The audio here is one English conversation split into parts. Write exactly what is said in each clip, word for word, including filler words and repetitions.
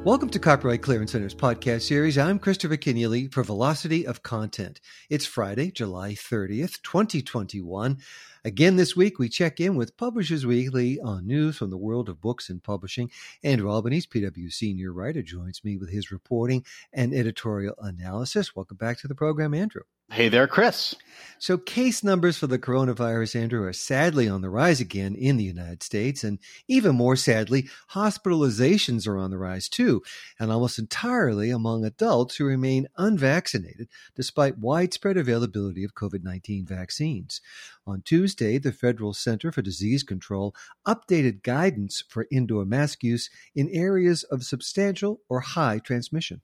Welcome to Copyright Clearance Center's podcast series. I'm Christopher Kenneally for Velocity of Content. It's Friday, July thirtieth, twenty twenty-one. Again this week, we check in with Publishers Weekly on news from the world of books and publishing. Andrew Albanese, P W senior writer, joins me with his reporting and editorial analysis. Welcome back to the program, Andrew. Hey there, Chris. So case numbers for the coronavirus, Andrew, are sadly on the rise again in the United States. And even more sadly, hospitalizations are on the rise too, and almost entirely among adults who remain unvaccinated despite widespread availability of COVID nineteen vaccines. On Tuesday, the Federal Center for Disease Control updated guidance for indoor mask use in areas of substantial or high transmission.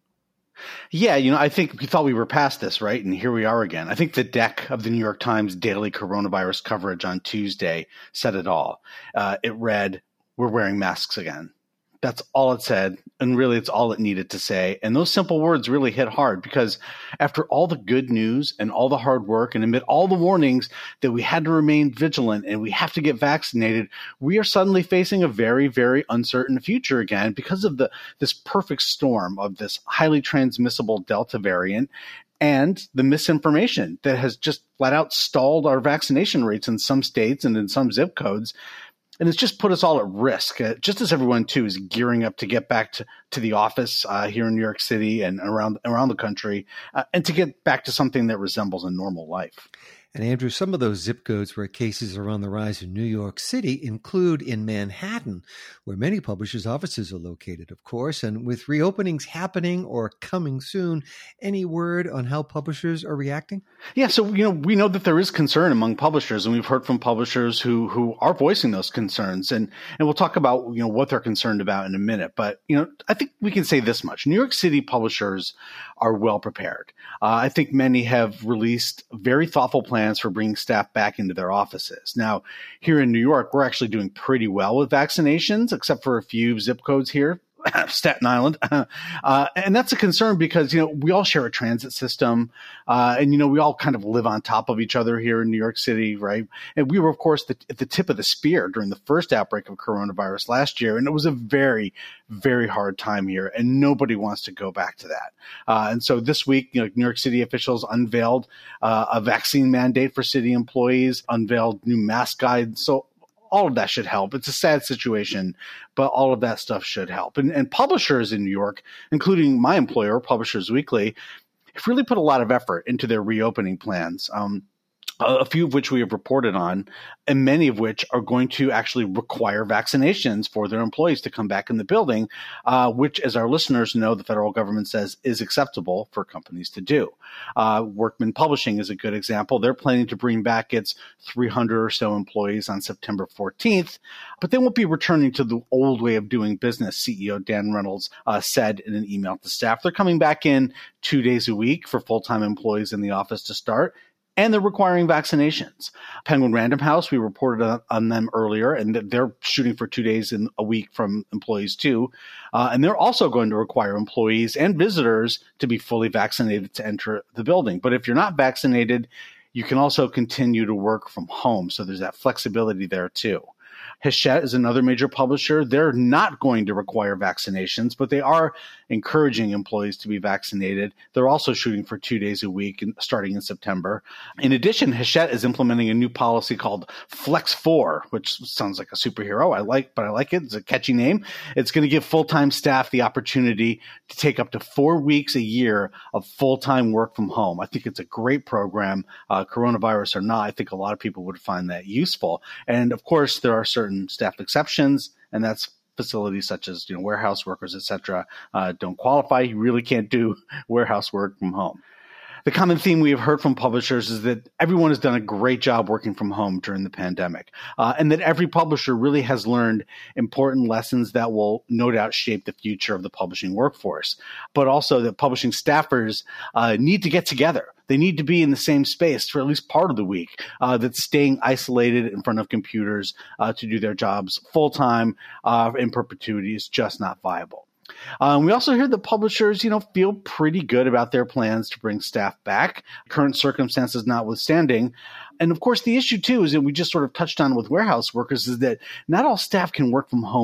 Yeah, you know, I think we thought we were past this, right? And here we are again. I think the deck of the New York Times daily coronavirus coverage on Tuesday said it all. Uh, it read, "We're wearing masks again." That's all it said. And really, it's all it needed to say. And those simple words really hit hard because after all the good news and all the hard work and amid all the warnings that we had to remain vigilant and we have to get vaccinated, we are suddenly facing a very, very uncertain future again because of the this perfect storm of this highly transmissible Delta variant and the misinformation that has just flat out stalled our vaccination rates in some states and in some zip codes. And it's just put us all at risk, uh, just as everyone, too, is gearing up to get back to, to the office uh, here in New York City and around around the country, uh, and to get back to something that resembles a normal life. And Andrew, some of those zip codes where cases are on the rise in New York City include in Manhattan, where many publishers' offices are located, of course. And with reopenings happening or coming soon, any word on how publishers are reacting? Yeah, so you know we know that there is concern among publishers, and we've heard from publishers who who are voicing those concerns, and and we'll talk about you know what they're concerned about in a minute. But you know I think we can say this much: New York City publishers are well prepared. Uh, I think many have released very thoughtful plans for bringing staff back into their offices. Now, here in New York, we're actually doing pretty well with vaccinations, except for a few zip codes here. Staten Island. Uh, and that's a concern because, you know, we all share a transit system. Uh, and, you know, we all kind of live on top of each other here in New York City, right? And we were, of course, the, at the tip of the spear during the first outbreak of coronavirus last year. And it was a very, very hard time here. And nobody wants to go back to that. Uh, and so this week, you know, New York City officials unveiled uh, a vaccine mandate for city employees, unveiled new mask guides. So all of that should help. It's a sad situation, but all of that stuff should help. And, and publishers in New York, including my employer, Publishers Weekly, have really put a lot of effort into their reopening plans. Um, a few of which we have reported on, and many of which are going to actually require vaccinations for their employees to come back in the building, uh, which, as our listeners know, the federal government says is acceptable for companies to do. Uh, Workman Publishing is a good example. They're planning to bring back its three hundred or so employees on September fourteenth, but they won't be returning to the old way of doing business, C E O Dan Reynolds uh, said in an email to staff. They're coming back in two days a week for full-time employees in the office to start. And they're requiring vaccinations. Penguin Random House, we reported on, on them earlier, and they're shooting for two days in a week from employees too. Uh, and they're also going to require employees and visitors to be fully vaccinated to enter the building. But if you're not vaccinated, you can also continue to work from home. So there's that flexibility there too. Hachette is another major publisher. They're not going to require vaccinations, but they are encouraging employees to be vaccinated. They're also shooting for two days a week and starting in September. In addition, Hachette is implementing a new policy called Flex four, which sounds like a superhero. I like, but I like it. It's a catchy name. It's going to give full-time staff the opportunity to take up to four weeks a year of full-time work from home. I think it's a great program. Uh, coronavirus or not, I think a lot of people would find that useful. And of course, there are certain staff exceptions, and that's facilities such as you know warehouse workers, et cetera, uh, don't qualify. You really can't do warehouse work from home. The common theme we have heard from publishers is that everyone has done a great job working from home during the pandemic, uh, and that every publisher really has learned important lessons that will no doubt shape the future of the publishing workforce, but also that publishing staffers uh, need to get together. They need to be in the same space for at least part of the week, uh, that staying isolated in front of computers uh, to do their jobs full-time uh, in perpetuity is just not viable. Um, we also hear that publishers, you know, feel pretty good about their plans to bring staff back, current circumstances notwithstanding. And of course, the issue, too, is that we just sort of touched on with warehouse workers is that not all staff can work from home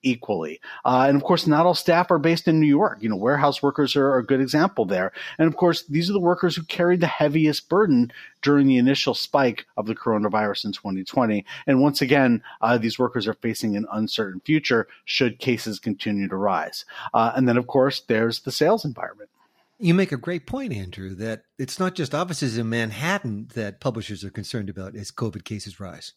equally. Uh, and of course, not all staff are based in New York. You know, warehouse workers are, are a good example there. And of course, these are the workers who carried the heaviest burden during the initial spike of the coronavirus in twenty twenty. And once again, uh, these workers are facing an uncertain future should cases continue to rise. Uh, and then, of course, there's the sales environment. You make a great point, Andrew, that it's not just offices in Manhattan that publishers are concerned about as COVID cases rise.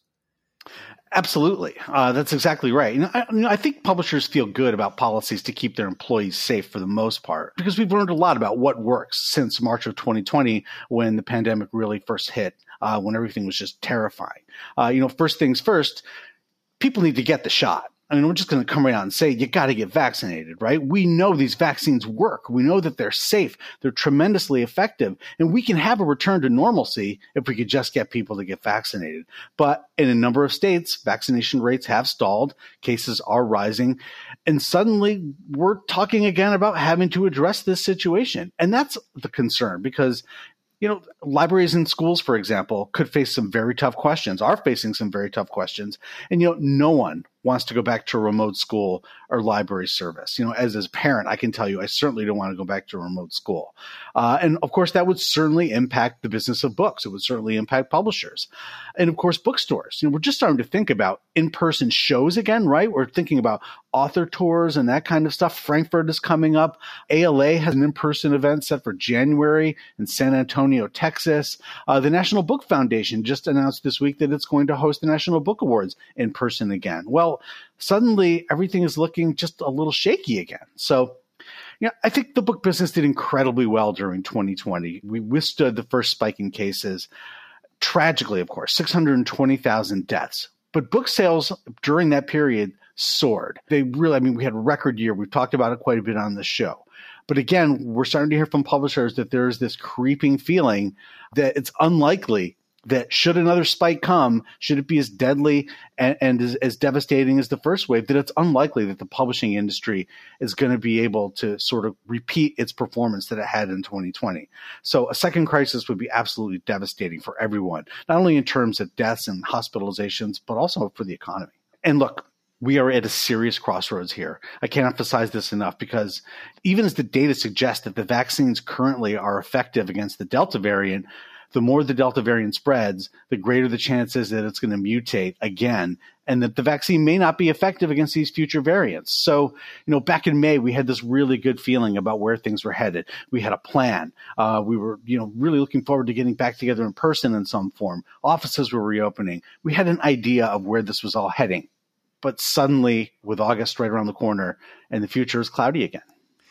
Absolutely. Uh, that's exactly right. You know, I, you know, I think publishers feel good about policies to keep their employees safe for the most part, because we've learned a lot about what works since March of twenty twenty, when the pandemic really first hit, uh, when everything was just terrifying. Uh, you know, first things first, people need to get the shot. I mean, we're just going to come right out and say, you got to get vaccinated, right? We know these vaccines work. We know that they're safe. They're tremendously effective. And we can have a return to normalcy if we could just get people to get vaccinated. But in a number of states, vaccination rates have stalled. Cases are rising. And suddenly we're talking again about having to address this situation. And that's the concern, because you know, libraries and schools, for example, could face some very tough questions, are facing some very tough questions. And, you know, no one wants to go back to a remote school or library service. You know, as a parent, I can tell you, I certainly don't want to go back to a remote school. Uh, and of course, that would certainly impact the business of books. It would certainly impact publishers. And of course, bookstores. You know, we're just starting to think about in-person shows again, right? We're thinking about author tours and that kind of stuff. Frankfurt is coming up. A L A has an in-person event set for January in San Antonio, Texas. Uh, the National Book Foundation just announced this week that it's going to host the National Book Awards in person again. Well, suddenly everything is looking just a little shaky again. So, you know, I think the book business did incredibly well during twenty twenty. We withstood the first spike in cases. Tragically, of course, six hundred twenty thousand deaths. But book sales during that period soared. They really, I mean, we had a record year. We've talked about it quite a bit on the show. But again, we're starting to hear from publishers that there's this creeping feeling that it's unlikely that should another spike come, should it be as deadly and, and as, as devastating as the first wave, that it's unlikely that the publishing industry is going to be able to sort of repeat its performance that it had in twenty twenty. So a second crisis would be absolutely devastating for everyone, not only in terms of deaths and hospitalizations, but also for the economy. And look, we are at a serious crossroads here. I can't emphasize this enough, because even as the data suggests that the vaccines currently are effective against the Delta variant, the more the Delta variant spreads, the greater the chances that it's going to mutate again, and that the vaccine may not be effective against these future variants. So, you know, back in May, we had this really good feeling about where things were headed. We had a plan. Uh, we were, you know, really looking forward to getting back together in person in some form. Offices were reopening. We had an idea of where this was all heading. But suddenly, with August right around the corner, and the future is cloudy again.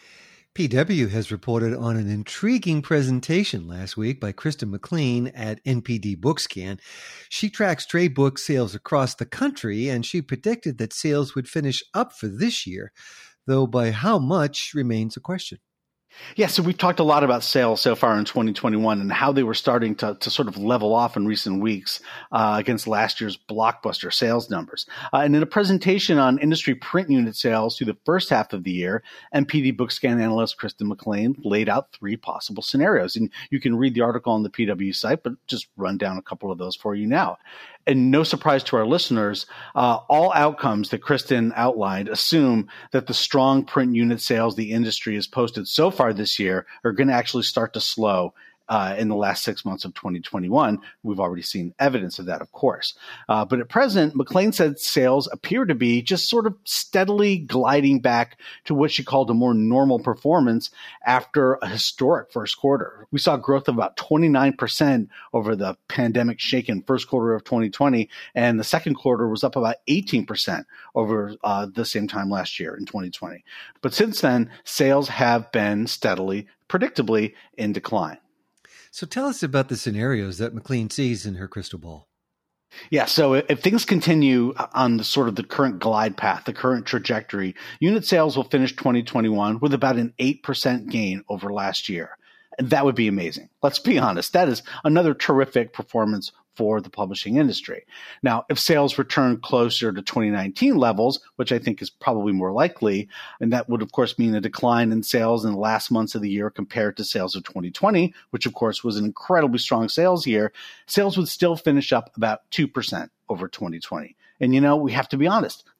P W has reported on an intriguing presentation last week by Kristen McLean at N P D Bookscan. She tracks trade book sales across the country, and she predicted that sales would finish up for this year, though by how much remains a question. Yeah, so we've talked a lot about sales so far in twenty twenty-one and how they were starting to, to sort of level off in recent weeks uh, against last year's blockbuster sales numbers. Uh, and in a presentation on industry print unit sales through the first half of the year, N P D Bookscan analyst Kristen McLean laid out three possible scenarios. And you can read the article on the P W site, but just run down a couple of those for you now. And no surprise to our listeners, uh, all outcomes that Kristen outlined assume that the strong print unit sales the industry has posted so far this year are going to actually start to slow uh, in the last six months of twenty twenty-one. We've already seen evidence of that, of course. Uh, but at present, McLean said sales appear to be just sort of steadily gliding back to what she called a more normal performance after a historic first quarter. We saw growth of about twenty-nine percent over the pandemic-shaken first quarter of twenty twenty, and the second quarter was up about eighteen percent over uh, the same time last year in twenty twenty. But since then, sales have been steadily, predictably in decline. So tell us about the scenarios that McLean sees in her crystal ball. Yeah, so if things continue on the sort of the current glide path, the current trajectory, unit sales will finish twenty twenty-one with about an eight percent gain over last year. And that would be amazing. Let's be honest. That is another terrific performance for the publishing industry. Now, if sales return closer to twenty nineteen levels, which I think is probably more likely, and that would, of course, mean a decline in sales in the last months of the year compared to sales of twenty twenty, which, of course, was an incredibly strong sales year, sales would still finish up about two percent over twenty twenty. And, you know, we have to be honest,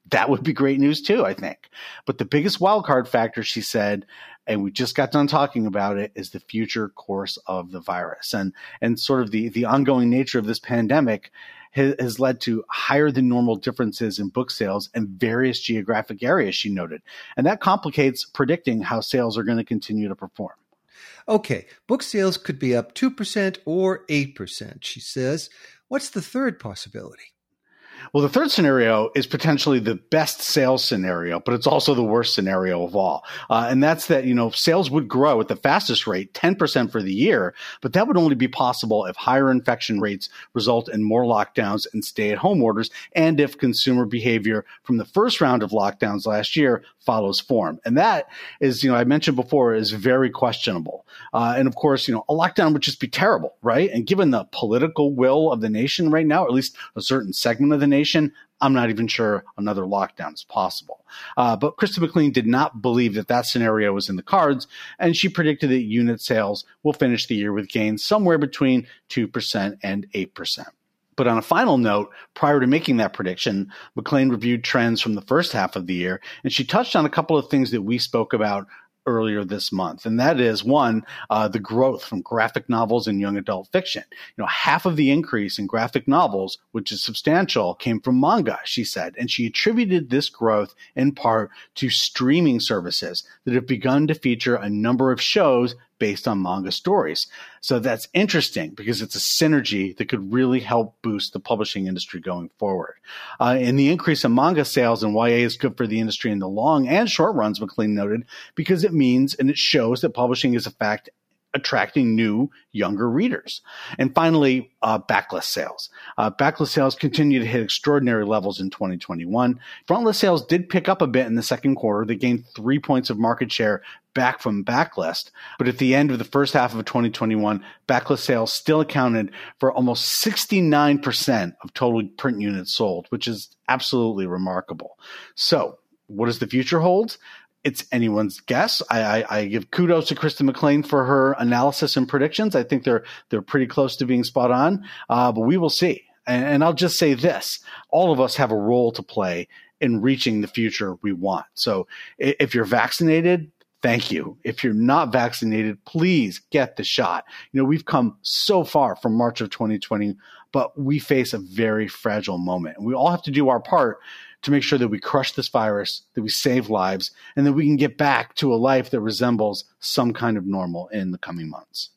that would be great news too, I think. But the biggest wildcard factor, she said, and we just got done talking about it, is the future course of the virus. And and sort of the, the ongoing nature of this pandemic has, has led to higher than normal differences in book sales in various geographic areas, she noted. And that complicates predicting how sales are going to continue to perform. Okay, book sales could be up two percent or eight percent, she says. What's the third possibility? Well, the third scenario is potentially the best sales scenario, but it's also the worst scenario of all. Uh, and that's that, you know, sales would grow at the fastest rate, ten percent for the year, but that would only be possible if higher infection rates result in more lockdowns and stay-at-home orders, and if consumer behavior from the first round of lockdowns last year follows form. And that is, you know, I mentioned before, is very questionable. Uh, and of course, you know, a lockdown would just be terrible, right? And given the political will of the nation right now, or at least a certain segment of the nation, I'm not even sure another lockdown is possible. Uh, but Krista McLean did not believe that that scenario was in the cards, and she predicted that unit sales will finish the year with gains somewhere between two percent and eight percent. But on a final note, prior to making that prediction, McLean reviewed trends from the first half of the year, and she touched on a couple of things that we spoke about earlier this month. And that is, one, uh, the growth from graphic novels and young adult fiction. You know, half of the increase in graphic novels, which is substantial, came from manga, she said. And she attributed this growth in part to streaming services that have begun to feature a number of shows based on manga stories. So that's interesting because it's a synergy that could really help boost the publishing industry going forward. Uh, and the increase in manga sales in Y A is good for the industry in the long and short runs, McLean noted, because it means and it shows that publishing is a fact attracting new, younger readers. And finally, uh, backlist sales. Uh, backlist sales continue to hit extraordinary levels in twenty twenty-one. Frontlist sales did pick up a bit in the second quarter. They gained three points of market share back from backlist. But at the end of the first half of twenty twenty-one, backlist sales still accounted for almost sixty-nine percent of total print units sold, which is absolutely remarkable. So what does the future hold? It's anyone's guess. I, I, I give kudos to Krista McLean for her analysis and predictions. I think they're they're pretty close to being spot on, uh, but we will see. And, and I'll just say this. All of us have a role to play in reaching the future we want. So if you're vaccinated, thank you. If you're not vaccinated, please get the shot. You know, we've come so far from March of twenty twenty, but we face a very fragile moment. And we all have to do our part to make sure that we crush this virus, that we save lives, and that we can get back to a life that resembles some kind of normal in the coming months.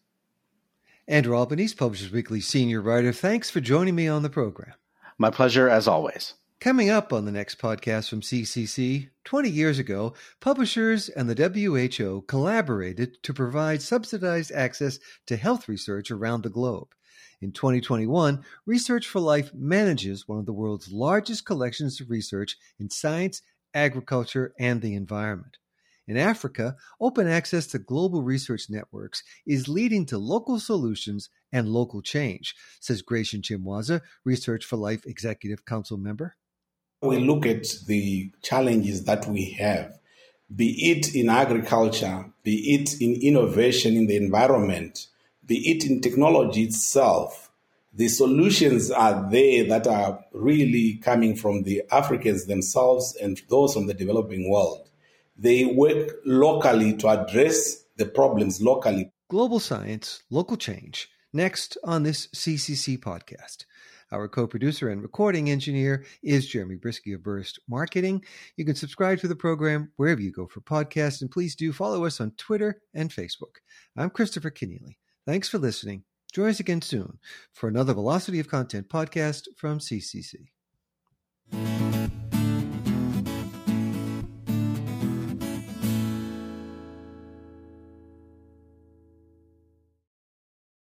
Andrew Albanese, Publishers Weekly senior writer, thanks for joining me on the program. My pleasure, as always. Coming up on the next podcast from C C C, twenty years ago, publishers and the W H O collaborated to provide subsidized access to health research around the globe. In twenty twenty-one, Research for Life manages one of the world's largest collections of research in science, agriculture, and the environment. In Africa, open access to global research networks is leading to local solutions and local change, says Gretchen Chimwaza, Research for Life Executive Council member. We look at the challenges that we have, be it in agriculture, be it in innovation in the environment, be it in technology itself. The solutions are there that are really coming from the Africans themselves and those from the developing world. They work locally to address the problems locally. Global science, local change. Next on this C C C podcast. Our co-producer and recording engineer is Jeremy Brisky of Burst Marketing. You can subscribe to the program wherever you go for podcasts, and please do follow us on Twitter and Facebook. I'm Christopher Keneally. Thanks for listening. Join us again soon for another Velocity of Content podcast from C C C.